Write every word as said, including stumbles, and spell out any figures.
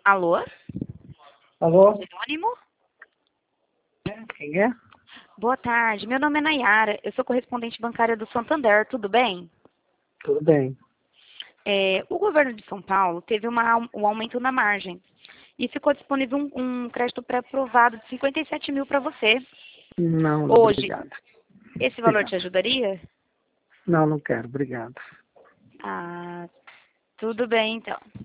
Alô? Alô? Jerônimo? Quem é? Boa tarde, meu nome é Nayara, eu sou correspondente bancária do Santander, tudo bem? Tudo bem. É, o governo de São Paulo teve uma, um aumento na margem e ficou disponível um, um crédito pré-aprovado de cinquenta e sete mil para você. Não, não, Hoje, obrigado. esse valor te Obrigado. ajudaria? Não, não quero, obrigado. Ah, tudo bem então.